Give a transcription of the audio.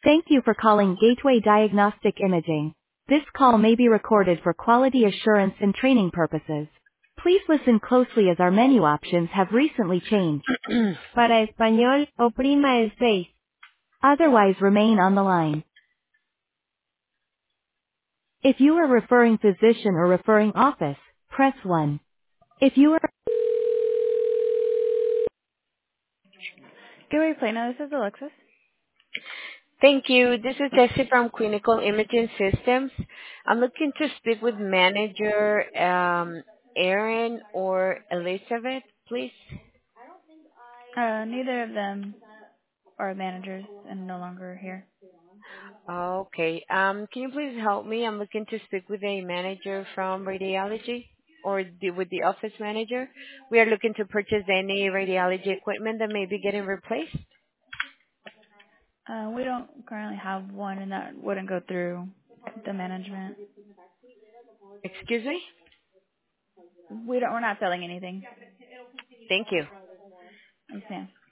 Thank you for calling Gateway Diagnostic Imaging. This call may be recorded for quality assurance and training purposes. Please listen closely as our menu options have recently changed. Para español, oprima el 6. Otherwise remain on the line. If you are referring physician or referring office, press 1. If you are... Gateway Plano, this is Alexis. Thank you. This is Jessie from Clinical Imaging Systems. I'm looking to speak with manager Erin or Elizabeth, please. Neither of them are managers and no longer here. Okay. Can you please help me? I'm looking to speak with a manager from radiology or with the office manager. We are looking to purchase any radiology equipment that may be getting replaced. We don't currently have one, and that wouldn't go through the management. Excuse me? We're not selling anything. Thank you. Yes, ma'am.